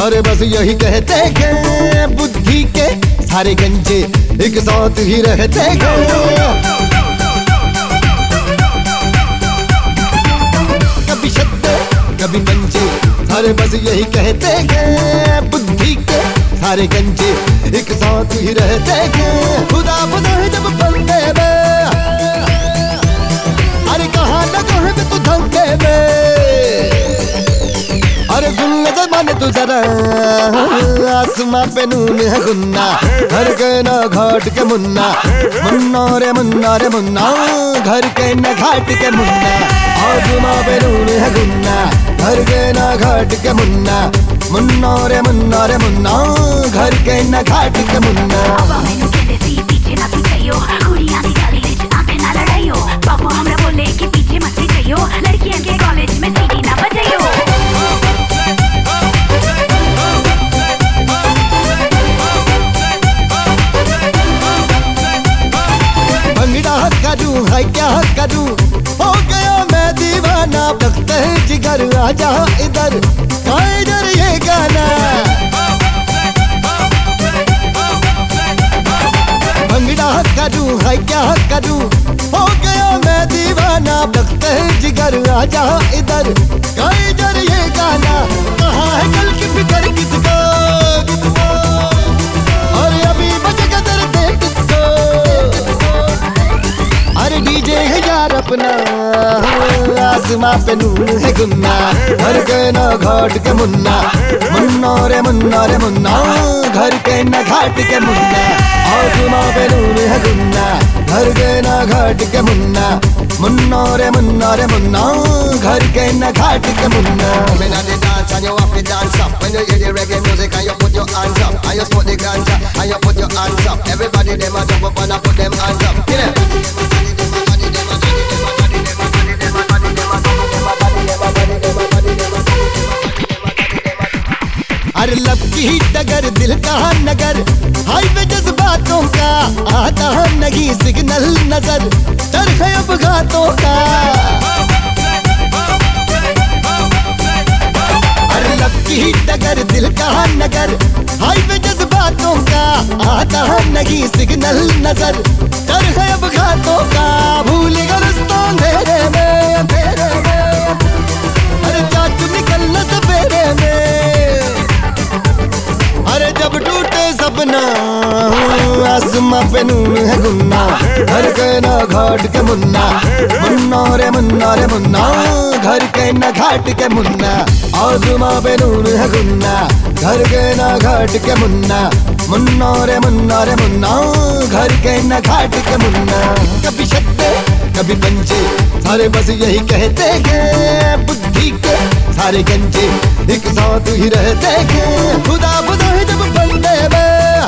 सारे बस यही कहते हैं बुद्धि के सारे गंजे एक साथ ही रहते हैं। कभी शब्द कभी पंजे सारे बस यही कहते हैं बुद्धि के सारे गंजे एक साथ ही रहते हैं। खुदा खुदा है जब बंदे में, अरे कहाँ लगा है तू धंधे में। अरे सुन ले जमाने तू जरा आसमां पे नून है गुन्ना, घर के ना घाट के मुन्ना, मुन्ना रे मुन्ना रे मुन्ना, घर के ना घाट के मुन्ना। आसमां पे नून है गुन्ना, घर के ना घाट के मुन्ना, मुन्ना रे मुन्ना रे मुन्ना, घर के ना घाट के मुन्ना। बाबू हमरा बोले कि पीछे मत जाइयो, लड़कियां के कॉलेज में सीटी ना बजाइयो। भंगड़ा करूं है क्या करूं, हो गया मैं दीवाना। लगता है जिगर आजा इधर, इधर ये गाना। भंगड़ा करूं है क्या करूं, हो गया मैं दीवाना। लगता है जिगर आजा इधर, इधर ये गाना। कहाँ है कल की फिक्र किसको, और अभी बजेगा दर्द किसको। अरे डीजे है यार अपना, आसमां पे नून है गुन्ना, घर के ना घाट के मुन्ना, मुन्ना रे मुन्ना रे मुन्ना, घर के ना घाट के मुन्ना। आसमां पे नून है गुन्ना, घर के ना घाट के मुन्ना, मुन्ना रे मुन्ना रे मुन्ना, घर के ना घाट के Munna. Men at the dance and you have to dance up. When you hear the reggae music and you put your hands up, and you smoke the ganja and you put your hands up. Everybody them a jump up and a put them hands up. Get it? अरे लब की डगर दिल का नगर, highway जज्बातों का आता नहीं signal नजर, डर है अब घातों का। अरे लब की डगर दिल का नगर, हाईवे जज्बातों का आता नहीं सिग्नल नजर, डर है अब घातों का। भूल गए रास्ता अंधेरे में, अंधेरे में, अरे चाचू निकलना सवेरे में। अरे जब टूटे सपना, आसमां पे नून है गुन्ना, घर के ना घाट के मुन्ना, मुन्ना रे मुन्ना रे मुन्ना, घर के ना घाट के मुन्ना। आसमां पे नून है गुन्ना, घर के ना घाट के मुन्ना, मुन्ना रे मुन्ना रे मुन्ना, घर के ना घाट के मुन्ना। कभी शब्द कभी पंजे सारे बस यही कहते हैं बुद्धि के सारे गंजे एक साथ ही रहते हैं। खुदा खुदा है जब बंदे में,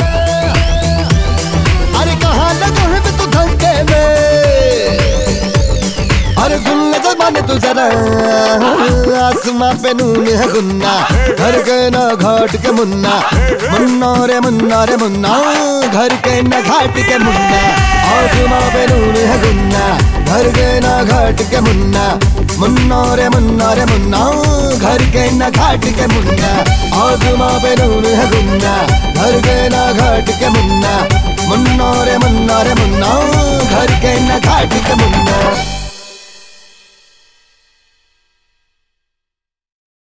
अरे कहाँ लगा है तू धंधे में। अरे सुन ले जमाने तू जरा आसमां पे नून है गुन्ना, घर के ना घाट के मुन्ना, मुन्ना रे मुन्ना रे मुन्ना, घर के ना घाट के मुन्ना। आसमां पे नून है गुन्ना, घर के ना घाट के मुन्ना, मुन्ना रे मुन्ना रे मुन्ना, घर के ना घाट के मुन्ना। आसमां पे नून है गुन्ना, घर के ना घाट के मुन्ना, मुन्ना रे मुन्ना रे मुन्ना, घर के ना घाट के मुन्ना।